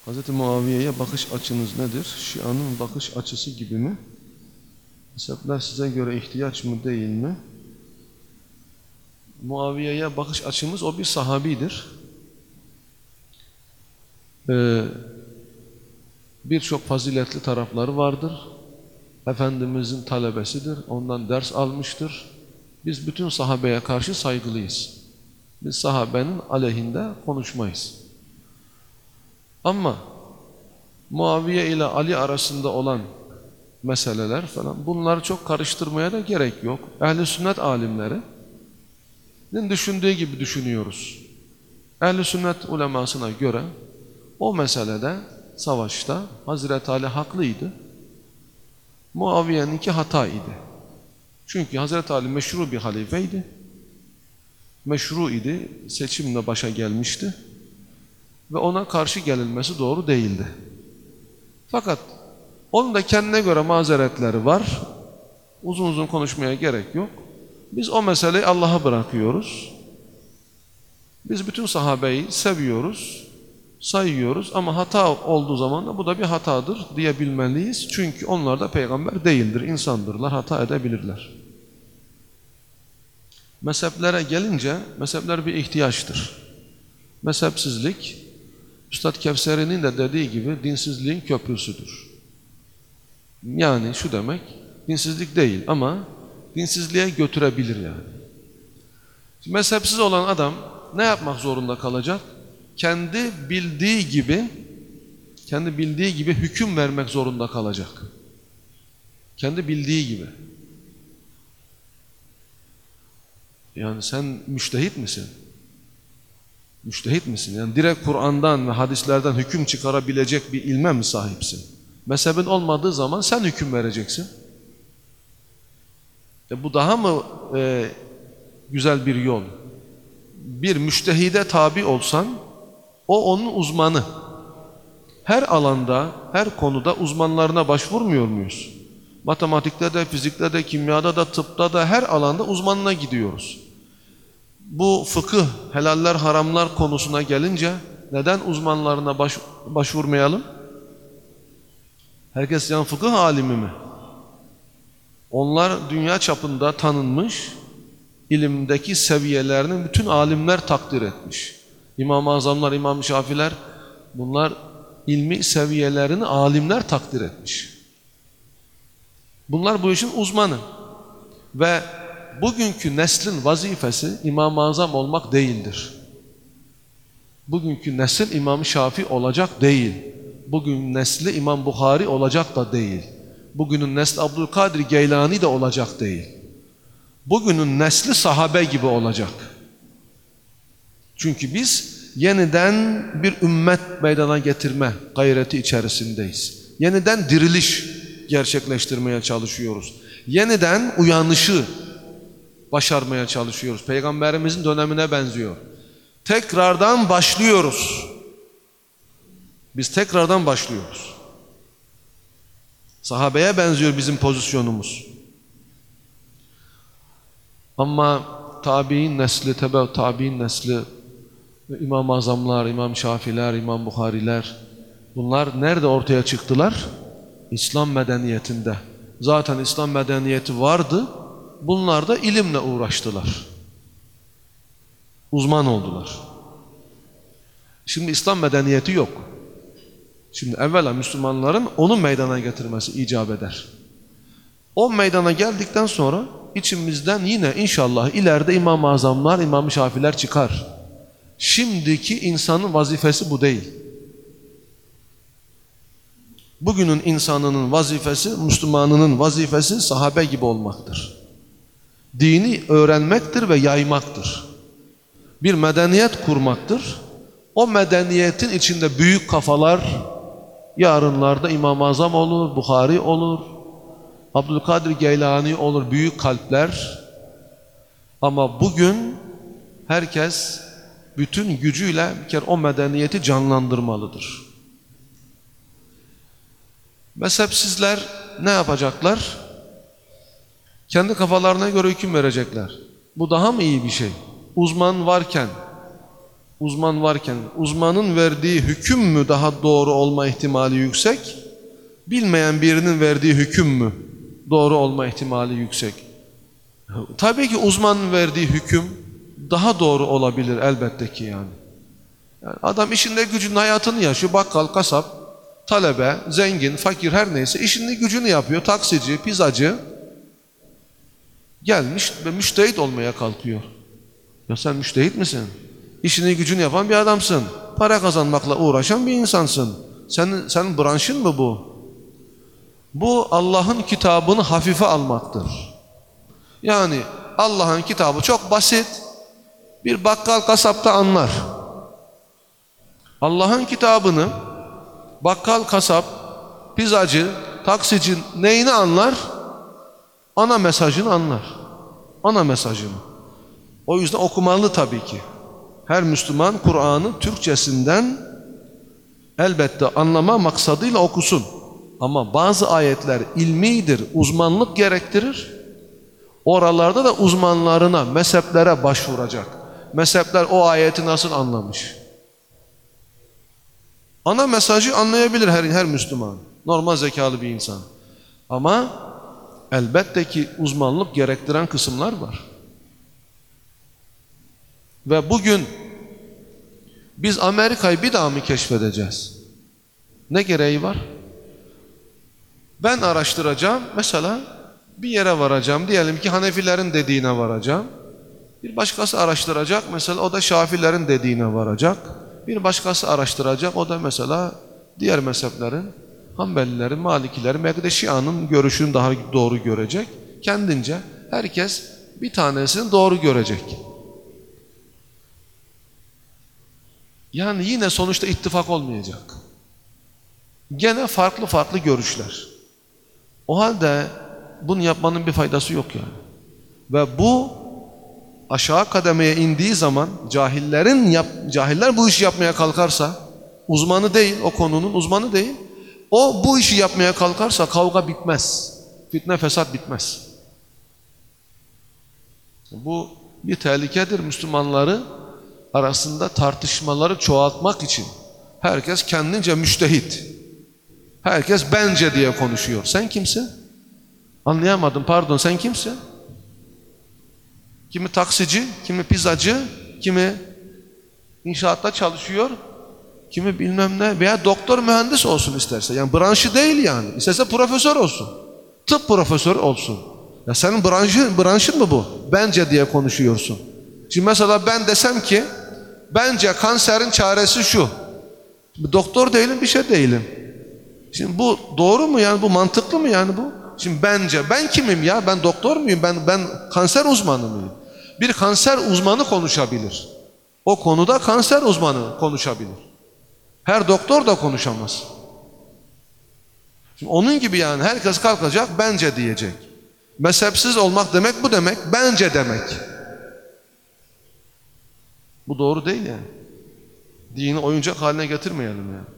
Hz. Muaviye'ye bakış açınız nedir? Şia'nın bakış açısı gibi mi? Mezhepler size göre ihtiyaç mı değil mi? Muaviye'ye bakış açımız, o bir sahabidir. Birçok faziletli tarafları vardır. Efendimizin talebesidir. Ondan ders almıştır. Biz bütün sahabeye karşı saygılıyız. Biz sahabenin aleyhinde konuşmayız. Ama Muaviye ile Ali arasında olan meseleler falan, bunları çok karıştırmaya da gerek yok. Ehl-i sünnet alimlerinin düşündüğü gibi düşünüyoruz. Ehl-i sünnet ulemasına göre o meselede, savaşta Hazreti Ali haklıydı. Muaviye'ninki hata idi. Çünkü Hazreti Ali meşru bir halifeydi. Meşru idi, seçimle başa gelmişti. Ve ona karşı gelinmesi doğru değildi. Fakat onun da kendine göre mazeretleri var. Uzun uzun konuşmaya gerek yok. Biz o meseleyi Allah'a bırakıyoruz. Biz bütün sahabeyi seviyoruz, sayıyoruz ama hata olduğu zaman da bu da bir hatadır diyebilmeliyiz. Çünkü onlar da peygamber değildir, insandırlar, hata edebilirler. Mezheplere gelince, mezhepler bir ihtiyaçtır. Mezhepsizlik, Üstad Kevseri'nin de dediği gibi dinsizliğin köprüsüdür. Yani şu demek, dinsizlik değil ama dinsizliğe götürebilir yani. Mezhepsiz olan adam ne yapmak zorunda kalacak? Kendi bildiği gibi hüküm vermek zorunda kalacak. Kendi bildiği gibi. Yani sen müştehit misin? Müştehit misin? Yani direkt Kur'an'dan ve hadislerden hüküm çıkarabilecek bir ilme mi sahipsin? Mezhebin olmadığı zaman sen hüküm vereceksin. Bu daha mı güzel bir yol? Bir müştehide tabi olsan, o onun uzmanı. Her alanda, her konuda uzmanlarına başvurmuyor muyuz? Matematikte de, fizikte de, kimyada da, tıpta da her alanda uzmanına gidiyoruz. Bu fıkıh, helaller, haramlar konusuna gelince neden uzmanlarına başvurmayalım? Herkes yani fıkıh alimi mi? Onlar dünya çapında tanınmış, ilimdeki seviyelerini bütün alimler takdir etmiş. İmam-ı Azamlar, İmam-ı Şafiler, bunlar ilmi seviyelerini alimler takdir etmiş. Bunlar bu işin uzmanı. Ve bugünkü neslin vazifesi İmam-ı Azam olmak değildir. Bugünkü nesil İmam-ı Şafii olacak değil. Bugün nesli İmam Bukhari olacak da değil. Bugünün nesli Abdülkadir Geylani de olacak değil. Bugünün nesli sahabe gibi olacak. Çünkü biz yeniden bir ümmet meydana getirme gayreti içerisindeyiz. Yeniden diriliş gerçekleştirmeye çalışıyoruz. Yeniden uyanışı başarmaya çalışıyoruz. Peygamberimizin dönemine benziyor. Tekrardan başlıyoruz. Biz tekrardan başlıyoruz. Sahabeye benziyor bizim pozisyonumuz. Ama tabi'in nesli, tabi'in nesli, İmam-ı Azamlar, İmam Şafiler, İmam Bukhariler, bunlar nerede ortaya çıktılar? İslam medeniyetinde. Zaten İslam medeniyeti vardı. Bunlar da ilimle uğraştılar. Uzman oldular. Şimdi İslam medeniyeti yok. Şimdi evvela Müslümanların onu meydana getirmesi icap eder. O meydana geldikten sonra içimizden yine inşallah ileride İmam-ı Azamlar, İmam-ı Şafiler çıkar. Şimdiki insanın vazifesi bu değil. Bugünün insanının vazifesi, Müslümanının vazifesi sahabe gibi olmaktır. Dini öğrenmektir ve yaymaktır. Bir medeniyet kurmaktır. O medeniyetin içinde büyük kafalar, yarınlarda İmam-ı Azam olur, Bukhari olur, Abdülkadir Geylani olur, büyük kalpler. Ama bugün herkes bütün gücüyle bir kere o medeniyeti canlandırmalıdır. Mezhepsizler ne yapacaklar? Kendi kafalarına göre hüküm verecekler. Bu daha mı iyi bir şey? Uzman varken Uzman varken uzmanın verdiği hüküm mü daha doğru olma ihtimali yüksek? Bilmeyen birinin verdiği hüküm mü doğru olma ihtimali yüksek? Tabii ki uzmanın verdiği hüküm daha doğru olabilir elbette ki yani. Yani adam işinde gücünün hayatını yaşıyor. Bakkal, kasap, talebe, zengin, fakir her neyse işini gücünü yapıyor. Taksici, pizzacı gelmiş ve müştehit olmaya kalkıyor. Ya sen müştehit misin? İşini gücünü yapan bir adamsın. Para kazanmakla uğraşan bir insansın. Senin branşın mı bu? Bu Allah'ın kitabını hafife almaktır. Yani Allah'ın kitabı çok basit. Bir bakkal kasapta anlar. Allah'ın kitabını bakkal, kasap, pizzacı, taksici neyini anlar? Ana mesajını anlar. Ana mesajını. O yüzden okumalı tabii ki. Her Müslüman Kur'an'ı Türkçesinden elbette anlama maksadıyla okusun. Ama bazı ayetler ilmidir, uzmanlık gerektirir. Oralarda da uzmanlarına, mezheplere başvuracak. Mezhepler o ayeti nasıl anlamış? Ana mesajı anlayabilir her Müslüman. Normal zekalı bir insan. Ama elbette ki uzmanlık gerektiren kısımlar var. Ve bugün biz Amerika'yı bir daha mı keşfedeceğiz? Ne gereği var? Ben araştıracağım. Mesela bir yere varacağım. Diyelim ki Hanefilerin dediğine varacağım. Bir başkası araştıracak. Mesela o da Şafilerin dediğine varacak. Bir başkası araştıracak. O da mesela diğer mezheplerin, Hanbelilerin, Malikilerin, belki de Şia'nın görüşünü daha doğru görecek. Kendince herkes bir tanesini doğru görecek. Yani yine sonuçta ittifak olmayacak. Gene farklı farklı görüşler. O halde bunu yapmanın bir faydası yok yani. Ve bu aşağı kademeye indiği zaman cahiller bu işi yapmaya kalkarsa, uzmanı değil, o konunun uzmanı değil, o bu işi yapmaya kalkarsa kavga bitmez. Fitne fesat bitmez. Bu bir tehlikedir. Müslümanları arasında tartışmaları çoğaltmak için. Herkes kendince müştehit. Herkes bence diye konuşuyor. Sen kimsin? Anlayamadım, pardon, sen kimsin? Kimi taksici, kimi pizzacı, kimi inşaatta çalışıyor, kimi bilmem ne, veya doktor, mühendis olsun isterse. Yani branşı değil yani. İsterse profesör olsun. Tıp profesörü olsun. Ya senin branşın mı bu? Bence diye konuşuyorsun. Şimdi mesela ben desem ki bence kanserin çaresi şu. Doktor değilim, bir şey değilim. Şimdi bu doğru mu yani? Bu mantıklı mı yani bu? Şimdi bence ben kimim ya? Ben doktor muyum? Ben kanser uzmanı mıyım? Bir kanser uzmanı konuşabilir. O konuda kanser uzmanı konuşabilir. Her doktor da konuşamaz. Şimdi onun gibi yani herkes kalkacak bence diyecek. Mezhepsiz olmak demek bu demek. Bence demek. Bu doğru değil yani. Dini oyuncak haline getirmeyelim yani.